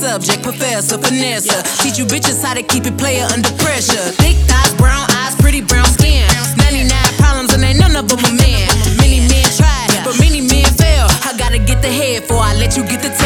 subject, professor, finesse. Teach you bitches how to keep it player under pressure. Thick thighs, brown eyes, pretty brown skin. 99 problems and ain't none of them a man. Many men try, but many men fail. I gotta get the head before I let you get the